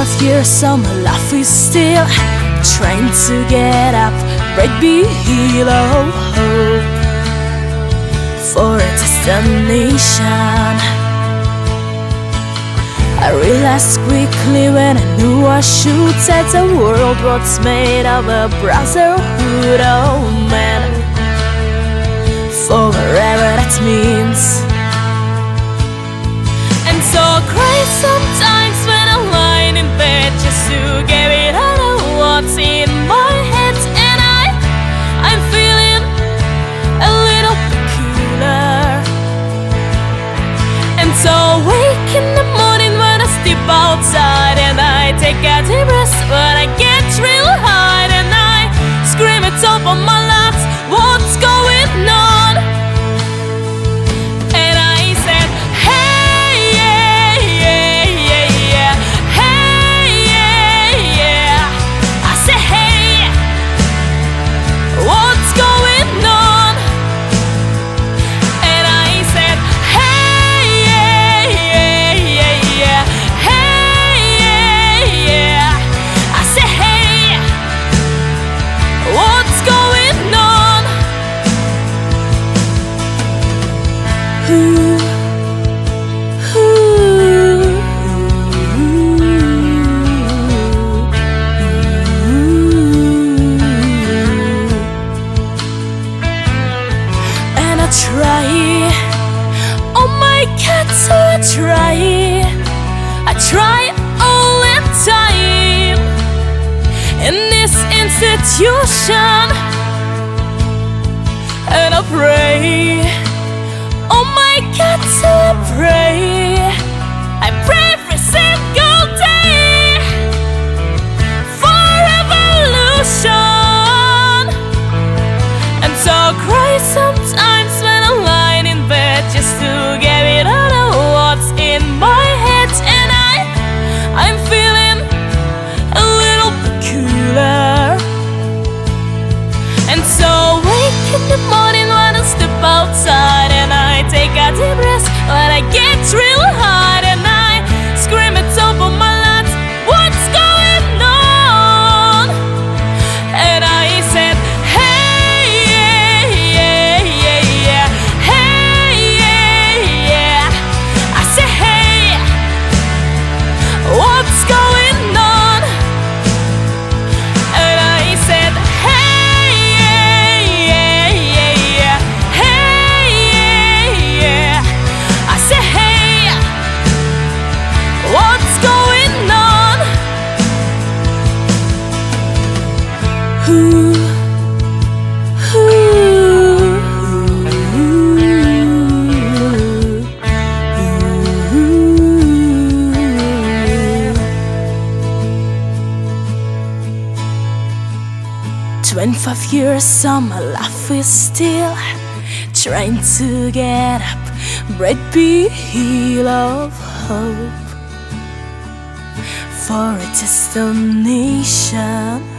25 years, so my life is still trying to get up, break below hope for a destination. I realized quickly when I knew I should that the world was made of a brotherhood. Oh man, for whatever that means. And so I cry sometimes when I'm lying in bed just to get rid of what's in my head. And I'm feeling a little peculiar. And so I wake in the morning when I step outside, and I take a deep breath when I get real high, and I scream at top of my lungs, what's going on? And I said, hey, yeah, yeah, yeah, yeah. Hey, yeah, yeah. I said, hey, what's going on? And I said, hey, yeah, yeah, yeah, yeah. Hey, yeah, yeah. I said, hey, what's going on? Ooh, and I try, oh my God, so I try all the time in this institution, and I pray, oh my God, so I pray every single day for evolution. And so I cry sometimes when I'm lying in bed just to get rid of what's in my head. And I'm feeling a little peculiar. And so I wake in the morning when I step outside, and I take a deep breath when I get real high, and I scream at top of my lungs, what's going on? And I said, hey, yeah, yeah, yeah, yeah. Hey, yeah, yeah. I said, hey, what's going on? And I said, hey, yeah, yeah, yeah, yeah. Hey, yeah, yeah. I said, hey, what's going on? Ooh, ooh. 25 years, so my life is still trying to get up, break below hope for a destination.